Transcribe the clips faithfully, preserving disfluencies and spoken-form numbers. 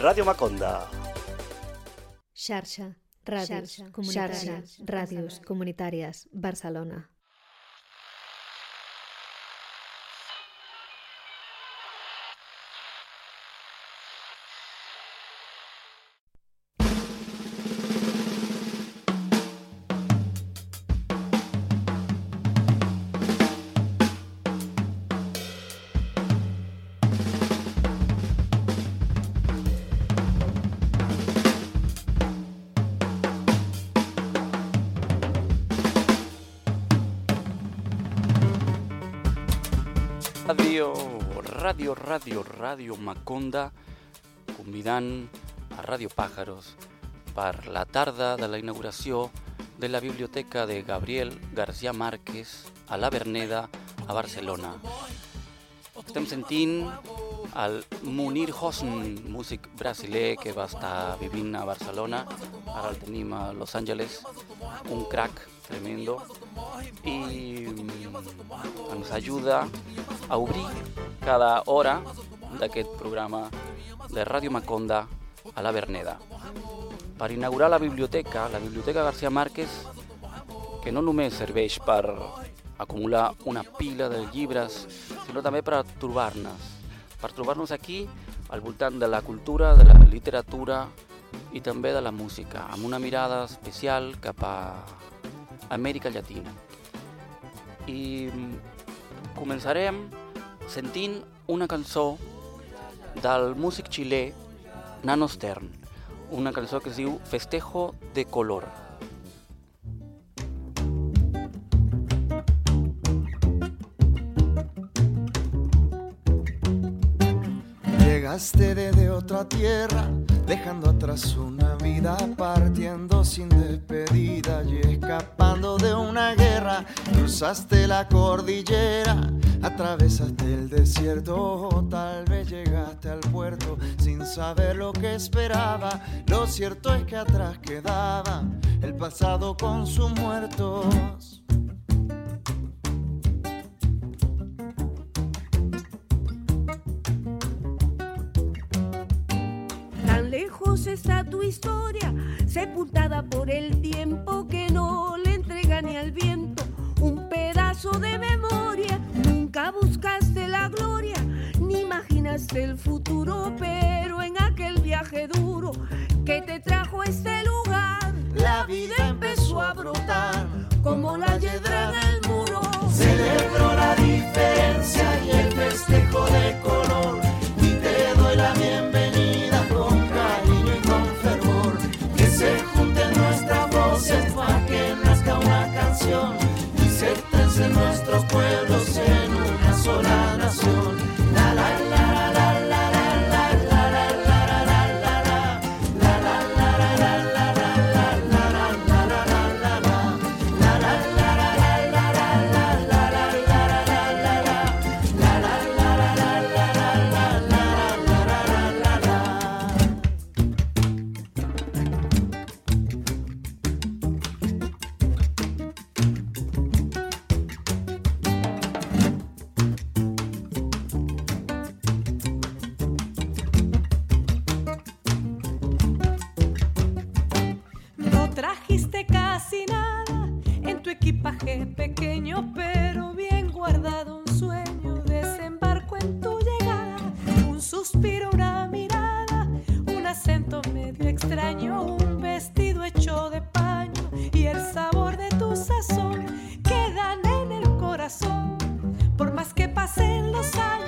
Ràdio Maconda. Xarxa, ràdios, Xarxa, comunitàries, Xarxa, ràdios comunitàries, Barcelona. Ràdio, ràdio, ràdio, ràdio Maconda, convidant a Ràdio Pájaros per la tarda de la inauguració de la Biblioteca de Gabriel García Márquez a la Verneda, a Barcelona. Estem sentint el Munir Hosn, músic brasiler que va estar vivint a Barcelona, ara el tenim a Los Angeles, un crack tremendo, i ens ajuda a obrir cada hora d'aquest programa de Ràdio Maconda a la Verneda. Per inaugurar la biblioteca, la Biblioteca García Márquez, que no només serveix per acumular una pila de llibres, sinó també per trobar-nos, per trobar-nos aquí al voltant de la cultura, de la literatura i també de la música, amb una mirada especial cap a Amèrica Llatina. I començarem sentint una cançó del músic xilè Nano Stern, una cançó que es diu Festejo de Color. Llegaste desde otra tierra, dejando atrás una vida, partiendo sin despedida y escapando de una guerra. Cruzaste la cordillera, atravesaste el desierto, tal vez llegaste al puerto sin saber lo que esperaba. Lo cierto es que atrás quedaba el pasado con sus muertos. Lejos está tu historia, sepultada por el tiempo que no le entrega ni al viento un pedazo de memoria. Nunca buscaste la gloria, ni imaginaste el futuro, pero en aquel viaje duro que te trajo a este lugar, la vida empezó a brotar como la hiedra en el muro. Celebro la diferencia y el festejo de color, y te doy la bienvenida con cariño y con fervor. Que se junten nuestras voces para que nazca una canción y se expresen nuestros pueblos en una sola nación. La la la la la la la la la la la la la la la la la la Trajiste casi nada en tu equipaje pequeño, pero bien guardado un sueño, desembarco en tu llegada, un suspiro, una mirada, un acento medio extraño, un vestido hecho de paño y el sabor de tu sazón quedan en el corazón, por más que pasen los años.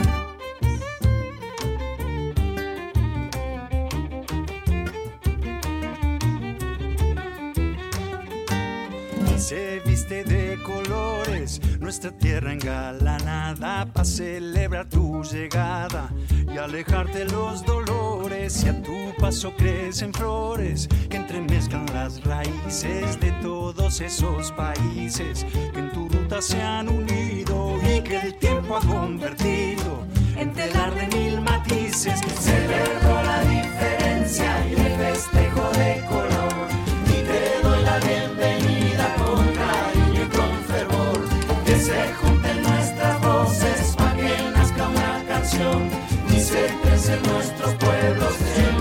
Se viste de colores nuestra tierra engalanada para celebrar tu llegada y alejarte los dolores, y a tu paso crecen flores que entremezclan las raíces de todos esos países que en tu ruta se han unido y que el tiempo ha convertido en telar de mil matices. Celebro la diferencia y el festejo de color, y te doy la bienvenida con cariño y con fervor. Que se junten nuestras voces para que nazca una canción y se expresen nuestros pueblos en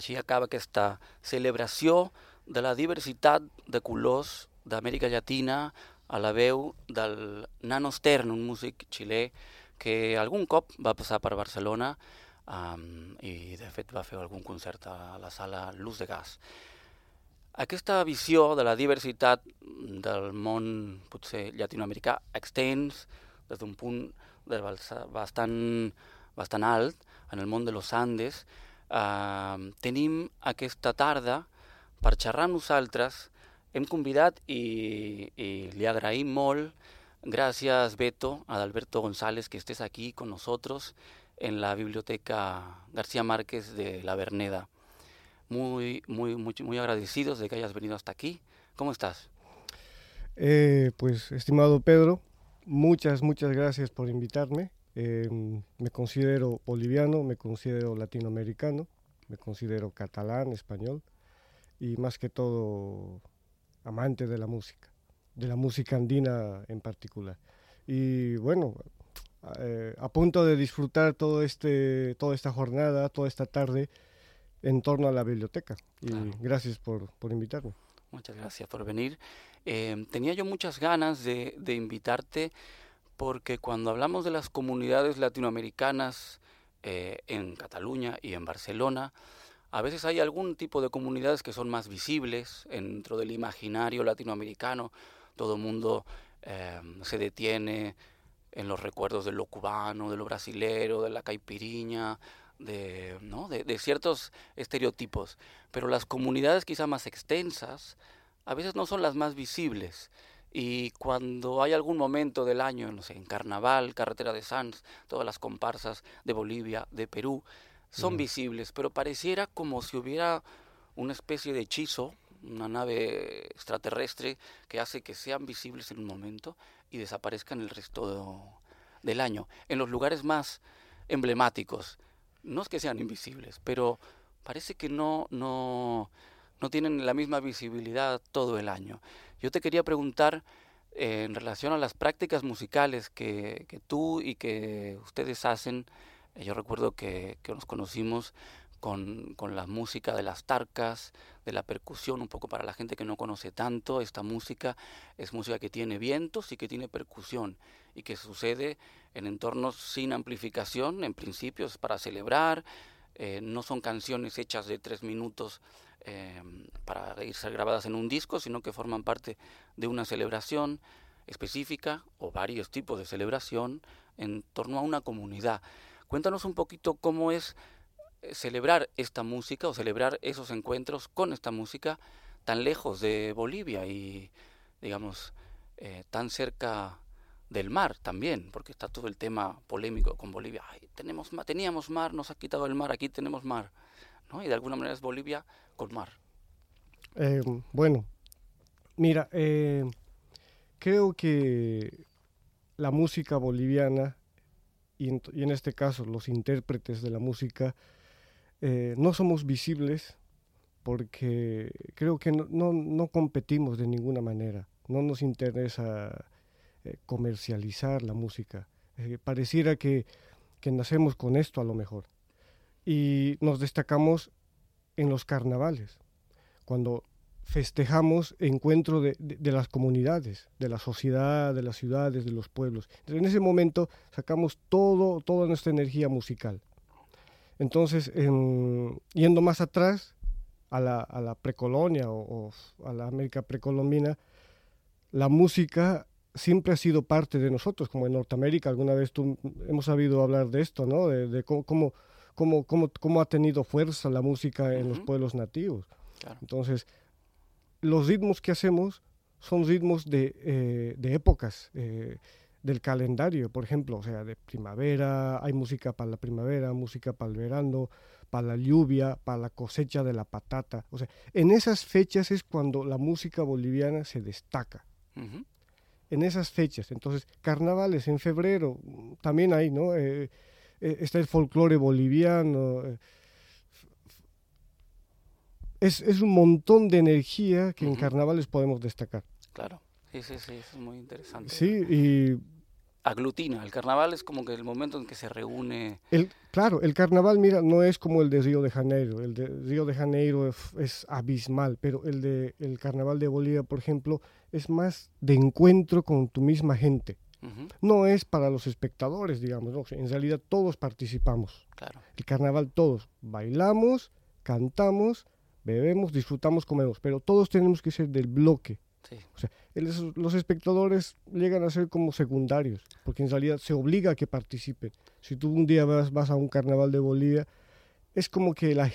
així acaba aquesta celebració de la diversitat de colors d'Amèrica Llatina a la veu del Nano Stern, un músic xilè que algun cop va passar per Barcelona um, i de fet va fer algun concert a la sala Luz de Gas. Aquesta visió de la diversitat del món potser llatinoamericà extens des d'un punt de bastant, bastant alt en el món de los Andes, eh, tenim aquesta tarda per xerrar amb nosaltres. Hem convidat i, i li agraïm molt, gracias Beto, a Adalberto González, que estés aquí con nosotros en la Biblioteca García Márquez de La Verneda. Muy, muy, muy, muy agradecidos de que hayas venido hasta aquí. ¿Cómo estás? Eh, pues, estimado Pedro, muchas, muchas gracias por invitarme. Eh, me considero boliviano, me considero latinoamericano, me considero catalán, español y más que todo amante de la música, de la música andina en particular. Y bueno, eh, a punto de disfrutar todo este, toda esta jornada, toda esta tarde en torno a la biblioteca. Y claro, gracias por, por invitarme. Muchas gracias por venir. Eh, tenía yo muchas ganas de, de invitarte porque cuando hablamos de las comunidades latinoamericanas eh, en Cataluña y en Barcelona, a veces hay algún tipo de comunidades que son más visibles dentro del imaginario latinoamericano. Todo el mundo eh, se detiene en los recuerdos de lo cubano, de lo brasilero, de la caipiriña, de, ¿no? de, de ciertos estereotipos. Pero las comunidades quizá más extensas a veces no son las más visibles. Y cuando hay algún momento del año, no sé, en Carnaval, Carretera de Sanz, todas las comparsas de Bolivia, de Perú, son visibles, pero pareciera como si hubiera una especie de hechizo, una nave extraterrestre que hace que sean visibles en un momento y desaparezcan el resto de, del año. En los lugares más emblemáticos, no es que sean invisibles, pero parece que no, no, no tienen la misma visibilidad todo el año. Yo te quería preguntar eh, en relación a las prácticas musicales que, que tú y que ustedes hacen. Yo recuerdo que, que nos conocimos con, con la música de las tarcas, de la percusión, un poco para la gente que no conoce tanto. Esta música es música que tiene vientos y que tiene percusión y que sucede en entornos sin amplificación, en principio es para celebrar, eh, no son canciones hechas de tres minutos eh, para irse grabadas en un disco, sino que forman parte de una celebración específica o varios tipos de celebración en torno a una comunidad. Cuéntanos un poquito cómo es celebrar esta música o celebrar esos encuentros con esta música tan lejos de Bolivia y, digamos, eh, tan cerca del mar también, porque está todo el tema polémico con Bolivia. Ay, tenemos, teníamos mar, nos ha quitado el mar, aquí tenemos mar, ¿no? Y de alguna manera es Bolivia con mar. Eh, bueno, mira, eh, creo que la música boliviana Y en, y en este caso los intérpretes de la música, eh, no somos visibles porque creo que no, no, no competimos de ninguna manera, no nos interesa eh, comercializar la música, eh, pareciera que, que nacemos con esto a lo mejor, y nos destacamos en los carnavales, cuando festejamos encuentro de, de, de las comunidades, de la sociedad, de las ciudades, de los pueblos. Entonces, en ese momento sacamos todo, toda nuestra energía musical. Entonces, en, yendo más atrás, a la, a la precolonia o, o a la América precolombina, la música siempre ha sido parte de nosotros, como en Norteamérica. Alguna vez tú, hemos sabido hablar de esto, ¿no? De, de cómo, cómo, cómo, cómo, cómo ha tenido fuerza la música en uh-huh. los pueblos nativos. Claro. Entonces, los ritmos que hacemos son ritmos de, eh, de épocas eh, del calendario, por ejemplo, o sea, de primavera, hay música para la primavera, música para el verano, para la lluvia, para la cosecha de la patata. O sea, en esas fechas es cuando la música boliviana se destaca. Uh-huh. En esas fechas. Entonces, carnavales en febrero, también hay, ¿no? Eh, eh, está el folclore boliviano. Eh, Es, es un montón de energía que uh-huh. en carnavales podemos destacar. Claro, sí, sí, sí, es muy interesante. Sí, y aglutina. El carnaval es como que el momento en que se reúne. El, claro, el carnaval, mira, no es como el de Río de Janeiro. El de Río de Janeiro es, es abismal, pero el de el carnaval de Bolivia, por ejemplo, es más de encuentro con tu misma gente. Uh-huh. No es para los espectadores, digamos, ¿no? En realidad todos participamos. Claro. El carnaval todos bailamos, cantamos, bebemos, disfrutamos, comemos, pero todos tenemos que ser del bloque. Sí. O sea, el, los espectadores llegan a ser como secundarios, porque en realidad se obliga a que participen. Si tú un día vas, vas a un carnaval de Bolivia, es como que la,